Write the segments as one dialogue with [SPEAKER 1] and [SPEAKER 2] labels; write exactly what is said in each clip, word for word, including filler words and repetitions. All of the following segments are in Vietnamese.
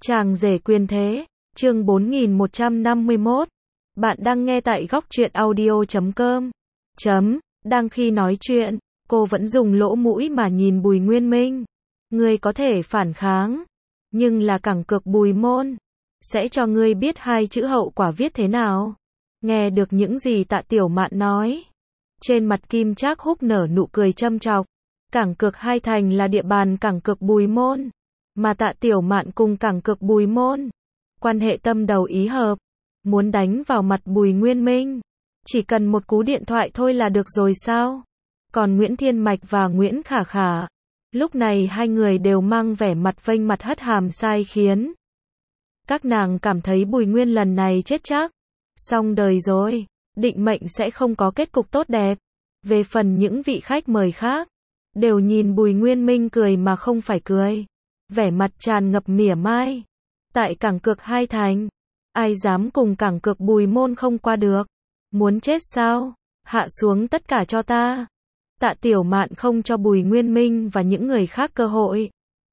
[SPEAKER 1] Chàng rể quyền thế, chương bốn nghìn một trăm năm mươi mốt. Bạn đang nghe tại góc truyện audio chấm com. Chấm, đang khi nói chuyện, cô vẫn dùng lỗ mũi mà nhìn Bùi Nguyên Minh. Ngươi có thể phản kháng, nhưng là cẳng cược Bùi môn. Sẽ cho ngươi biết hai chữ hậu quả viết thế nào. Nghe được những gì Tạ Tiểu Mạn nói. Trên mặt Kim Trác Húc nở nụ cười châm chọc. Cảng cược Hai Thành là địa bàn cảng cược Bùi môn. Mà Tạ Tiểu Mạn cùng cảng cược Bùi môn. Quan hệ tâm đầu ý hợp. Muốn đánh vào mặt Bùi Nguyên Minh. Chỉ cần một cú điện thoại thôi là được rồi sao? Còn Nguyễn Thiên Mạch và Nguyễn Khả Khả. Lúc này hai người đều mang vẻ mặt vênh mặt hất hàm sai khiến. Các nàng cảm thấy Bùi Nguyên lần này chết chắc. Xong đời rồi. Định mệnh sẽ không có kết cục tốt đẹp. Về phần những vị khách mời khác. Đều nhìn Bùi Nguyên Minh cười mà không phải cười. Vẻ mặt tràn ngập mỉa mai. Tại cảng cược Hai Thành. Ai dám cùng cảng cược Bùi môn không qua được. Muốn chết sao? Hạ xuống tất cả cho ta. Tạ Tiểu Mạn không cho Bùi Nguyên Minh và những người khác cơ hội.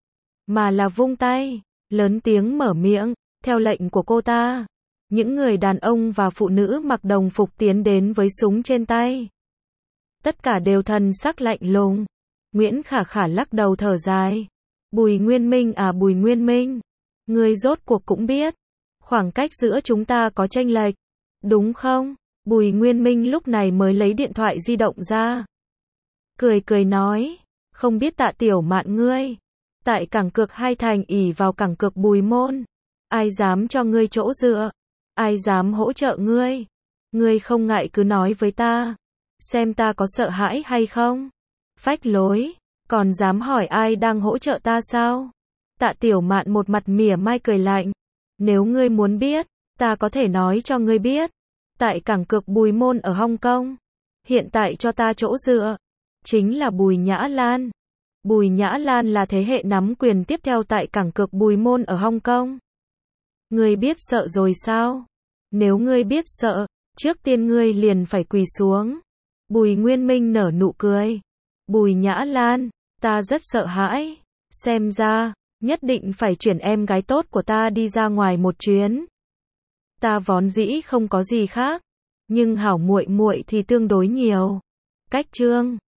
[SPEAKER 1] Mà là vung tay. Lớn tiếng mở miệng. Theo lệnh của cô ta. Những người đàn ông và phụ nữ mặc đồng phục tiến đến với súng trên tay. Tất cả đều thần sắc lạnh lùng. Nguyễn Khả Khả lắc đầu thở dài. Bùi Nguyên Minh à Bùi Nguyên Minh. Ngươi rốt cuộc cũng biết. Khoảng cách giữa chúng ta có chênh lệch. Đúng không? Bùi Nguyên Minh lúc này mới lấy điện thoại di động ra. Cười cười nói. Không biết Tạ Tiểu Mạn ngươi. Tại cảng cược Hai Thành ỷ vào cảng cược Bùi môn. Ai dám cho ngươi chỗ dựa? Ai dám hỗ trợ ngươi? Ngươi không ngại cứ nói với ta. Xem ta có sợ hãi hay không? Phách lối. Còn dám hỏi ai đang hỗ trợ ta sao? Tạ Tiểu Mạn một mặt mỉa mai cười lạnh. Nếu ngươi muốn biết, ta có thể nói cho ngươi biết. Tại cảng cược Bùi môn ở Hong Kong. Hiện tại cho ta chỗ dựa. Chính là Bùi Nhã Lan. Bùi Nhã Lan là thế hệ nắm quyền tiếp theo tại cảng cược Bùi môn ở Hong Kong. Ngươi biết sợ rồi sao? Nếu ngươi biết sợ, trước tiên ngươi liền phải quỳ xuống. Bùi Nguyên Minh nở nụ cười. Bùi Nhã Lan, ta rất sợ hãi. Xem ra, nhất định phải chuyển em gái tốt của ta đi ra ngoài một chuyến. Ta vốn dĩ không có gì khác, nhưng hảo muội muội thì tương đối nhiều. Cách chương